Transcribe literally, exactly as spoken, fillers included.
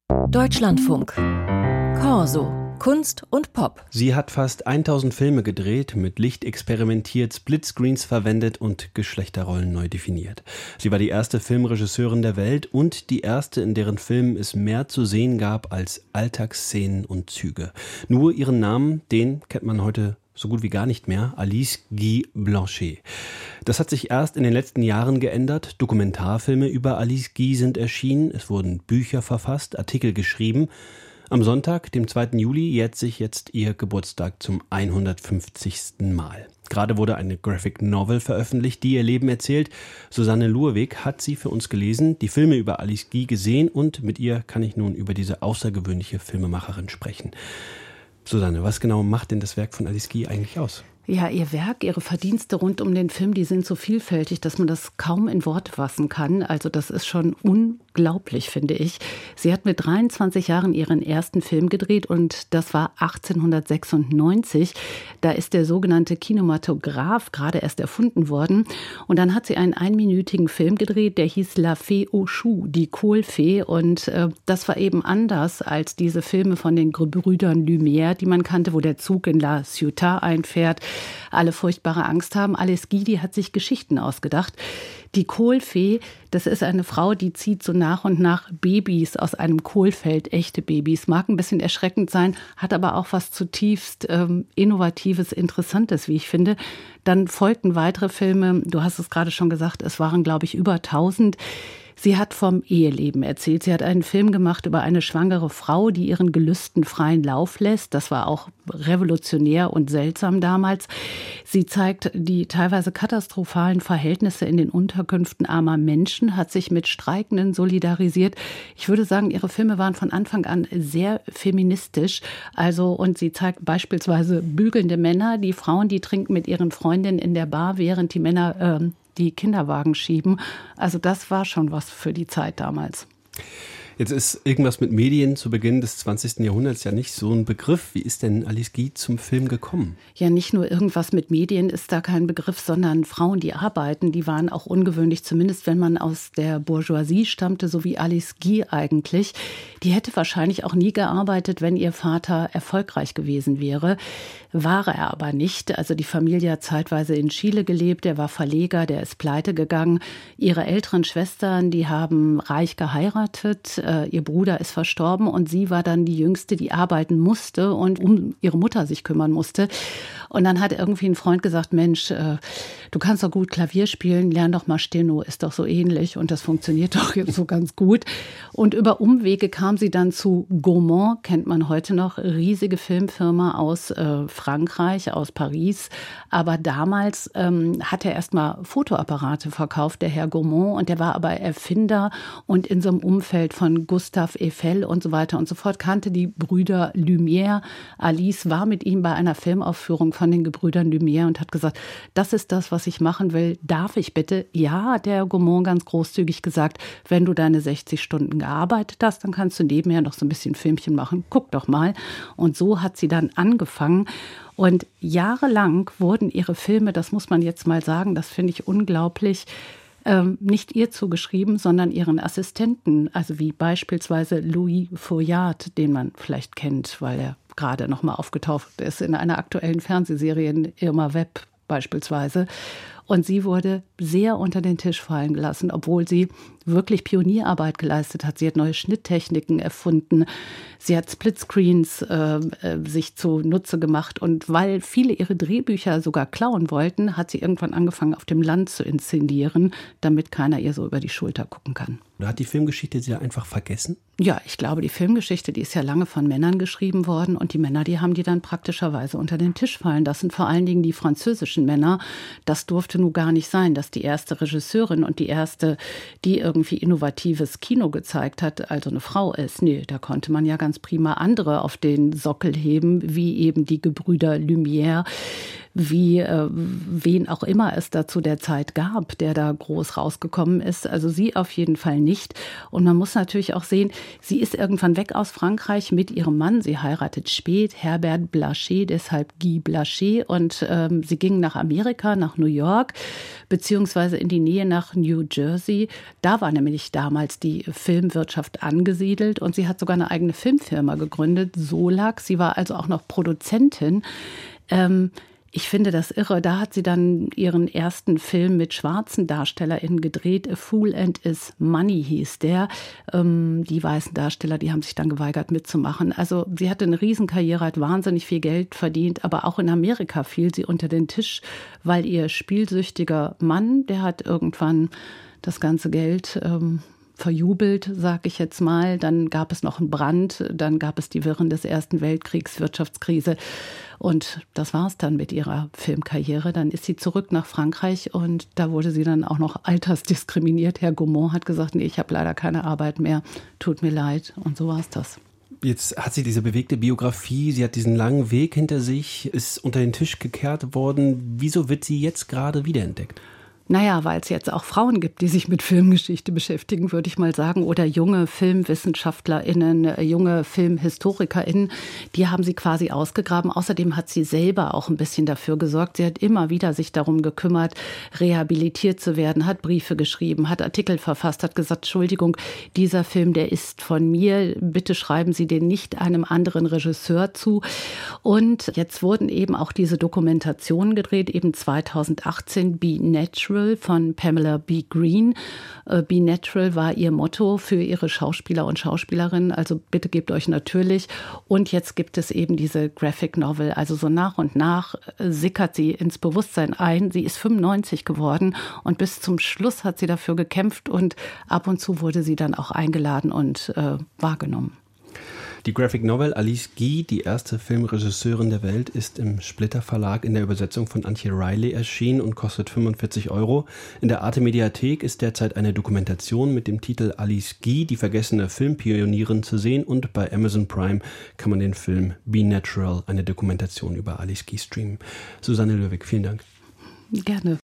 Deutschlandfunk. Corso. Kunst und Pop. Sie hat fast tausend Filme gedreht, mit Licht experimentiert, Splitscreens verwendet und Geschlechterrollen neu definiert. Sie war die erste Filmregisseurin der Welt und die erste, in deren Filmen es mehr zu sehen gab als Alltagsszenen und Züge. Nur ihren Namen, den kennt man heute so gut wie gar nicht mehr, Alice Guy Blanchet. Das hat sich erst in den letzten Jahren geändert. Dokumentarfilme über Alice Guy sind erschienen, es wurden Bücher verfasst, Artikel geschrieben. Am Sonntag, dem zweiten Juli, jährt sich jetzt ihr Geburtstag zum hundertfünfzigsten Mal. Gerade wurde eine Graphic Novel veröffentlicht, die ihr Leben erzählt. Susanne Luhrweg hat sie für uns gelesen, die Filme über Alice Guy gesehen und mit ihr kann ich nun über diese außergewöhnliche Filmemacherin sprechen. Susanne, was genau macht denn das Werk von Alice Guy eigentlich aus? Ja, ihr Werk, ihre Verdienste rund um den Film, die sind so vielfältig, dass man das kaum in Worte fassen kann. Also das ist schon unglaublich, finde ich. Sie hat mit dreiundzwanzig Jahren ihren ersten Film gedreht und das war achtzehnhundertsechsundneunzig. Da ist der sogenannte Kinematograph gerade erst erfunden worden. Und dann hat sie einen einminütigen Film gedreht, der hieß La Fée aux Choux, die Kohlfee. Und äh, das war eben anders als diese Filme von den Brüdern Lumière, die man kannte, wo der Zug in La Ciotat einfährt. Alle furchtbare Angst haben. Alice Guy, die hat sich Geschichten ausgedacht. Die Kohlfee, das ist eine Frau, die zieht so nach und nach Babys aus einem Kohlfeld, echte Babys. Mag ein bisschen erschreckend sein, hat aber auch was zutiefst ähm, Innovatives, Interessantes, wie ich finde. Dann folgten weitere Filme. Du hast es gerade schon gesagt, es waren, glaube ich, über tausend. Sie hat vom Eheleben erzählt. Sie hat einen Film gemacht über eine schwangere Frau, die ihren Gelüsten freien Lauf lässt. Das war auch revolutionär und seltsam damals. Sie zeigt die teilweise katastrophalen Verhältnisse in den Unterkünften armer Menschen, hat sich mit Streikenden solidarisiert. Ich würde sagen, ihre Filme waren von Anfang an sehr feministisch. Also, und sie zeigt beispielsweise bügelnde Männer, die Frauen, die trinken mit ihren Freundinnen in der Bar, während die Männer äh, die Kinderwagen schieben. Also das war schon was für die Zeit damals. Jetzt ist irgendwas mit Medien zu Beginn des zwanzigsten Jahrhunderts ja nicht so ein Begriff. Wie ist denn Alice Guy zum Film gekommen? Ja, nicht nur irgendwas mit Medien ist da kein Begriff, sondern Frauen, die arbeiten, die waren auch ungewöhnlich, zumindest wenn man aus der Bourgeoisie stammte, so wie Alice Guy eigentlich. Die hätte wahrscheinlich auch nie gearbeitet, wenn ihr Vater erfolgreich gewesen wäre. War er aber nicht. Also die Familie hat zeitweise in Chile gelebt, er war Verleger, der ist pleite gegangen. Ihre älteren Schwestern, die haben reich geheiratet. Ihr Bruder ist verstorben und sie war dann die Jüngste, die arbeiten musste und um ihre Mutter sich kümmern musste. Und dann hat irgendwie ein Freund gesagt, Mensch, äh, du kannst doch gut Klavier spielen, lern doch mal Steno, ist doch so ähnlich und das funktioniert doch jetzt so ganz gut. Und über Umwege kam sie dann zu Gaumont, kennt man heute noch, riesige Filmfirma aus äh, Frankreich, aus Paris. Aber damals ähm, hat er erst mal Fotoapparate verkauft, der Herr Gaumont, und der war aber Erfinder und in so einem Umfeld von Gustave Eiffel und so weiter und so fort, kannte die Brüder Lumière. Alice war mit ihm bei einer Filmaufführung von den Gebrüdern Lumière und hat gesagt, das ist das, was ich machen will. Darf ich bitte? Ja, hat der Gaumont ganz großzügig gesagt, wenn du deine sechzig Stunden gearbeitet hast, dann kannst du nebenher noch so ein bisschen Filmchen machen. Guck doch mal. Und so hat sie dann angefangen. Und jahrelang wurden ihre Filme, das muss man jetzt mal sagen, das finde ich unglaublich, ähm, nicht ihr zugeschrieben, sondern ihren Assistenten. Also wie beispielsweise Louis Feuillade, den man vielleicht kennt, weil er gerade noch mal aufgetaucht ist in einer aktuellen Fernsehserie in Irma Webb beispielsweise. Und sie wurde sehr unter den Tisch fallen gelassen, obwohl sie wirklich Pionierarbeit geleistet hat. Sie hat neue Schnitttechniken erfunden. Sie hat Splitscreens äh, sich zunutze gemacht. Und weil viele ihre Drehbücher sogar klauen wollten, hat sie irgendwann angefangen, auf dem Land zu inszenieren, damit keiner ihr so über die Schulter gucken kann. Oder hat die Filmgeschichte sie da einfach vergessen? Ja, ich glaube, die Filmgeschichte, die ist ja lange von Männern geschrieben worden. Und die Männer, die haben die dann praktischerweise unter den Tisch fallen lassen. Vor allen Dingen die französischen Männer. Das durfte nun gar nicht sein, dass die erste Regisseurin und die erste, die irgendwie innovatives Kino gezeigt hat, also eine Frau ist. Nee, da konnte man ja ganz prima andere auf den Sockel heben, wie eben die Gebrüder Lumière, wie äh, wen auch immer es da zu der Zeit gab, der da groß rausgekommen ist. Also sie auf jeden Fall nicht. Und man muss natürlich auch sehen, sie ist irgendwann weg aus Frankreich mit ihrem Mann. Sie heiratet spät, Herbert Blanchet, deshalb Guy Blanchet. Und ähm, sie ging nach Amerika, nach New York, beziehungsweise in die Nähe nach New Jersey. Da war war nämlich damals die Filmwirtschaft angesiedelt und sie hat sogar eine eigene Filmfirma gegründet, Solax. Sie war also auch noch Produzentin. Ähm, Ich finde das irre. Da hat sie dann ihren ersten Film mit schwarzen DarstellerInnen gedreht. A Fool and His Money hieß der. Ähm, die weißen Darsteller, die haben sich dann geweigert mitzumachen. Also sie hatte eine Riesenkarriere, hat wahnsinnig viel Geld verdient. Aber auch in Amerika fiel sie unter den Tisch, weil ihr spielsüchtiger Mann, der hat irgendwann das ganze Geld ähm, verjubelt, sag ich jetzt mal. Dann gab es noch einen Brand, dann gab es die Wirren des Ersten Weltkriegs, Wirtschaftskrise. Und das war es dann mit ihrer Filmkarriere. Dann ist sie zurück nach Frankreich und da wurde sie dann auch noch altersdiskriminiert. Herr Gaumont hat gesagt, nee, ich habe leider keine Arbeit mehr, tut mir leid. Und so war es das. Jetzt hat sie diese bewegte Biografie, sie hat diesen langen Weg hinter sich, ist unter den Tisch gekehrt worden. Wieso wird sie jetzt gerade wiederentdeckt? Naja, weil es jetzt auch Frauen gibt, die sich mit Filmgeschichte beschäftigen, würde ich mal sagen, oder junge FilmwissenschaftlerInnen, junge FilmhistorikerInnen, die haben sie quasi ausgegraben. Außerdem hat sie selber auch ein bisschen dafür gesorgt. Sie hat immer wieder sich darum gekümmert, rehabilitiert zu werden, hat Briefe geschrieben, hat Artikel verfasst, hat gesagt, Entschuldigung, dieser Film, der ist von mir, bitte schreiben Sie den nicht einem anderen Regisseur zu. Und jetzt wurden eben auch diese Dokumentationen gedreht, eben zweitausendachtzehn, Be Natural von Pamela B. Green. Be Natural war ihr Motto für ihre Schauspieler und Schauspielerinnen, also bitte gebt euch natürlich. Und jetzt gibt es eben diese Graphic Novel, also so nach und nach sickert sie ins Bewusstsein ein. Sie ist fünfundneunzig geworden und bis zum Schluss hat sie dafür gekämpft und ab und zu wurde sie dann auch eingeladen und äh, wahrgenommen. Die Graphic Novel Alice Guy, die erste Filmregisseurin der Welt, ist im Splitter Verlag in der Übersetzung von Antje Riley erschienen und kostet fünfundvierzig Euro. In der Arte Mediathek ist derzeit eine Dokumentation mit dem Titel Alice Guy, die vergessene Filmpionierin, zu sehen, und bei Amazon Prime kann man den Film Be Natural, eine Dokumentation über Alice Guy, streamen. Susanne Löwig, vielen Dank. Gerne.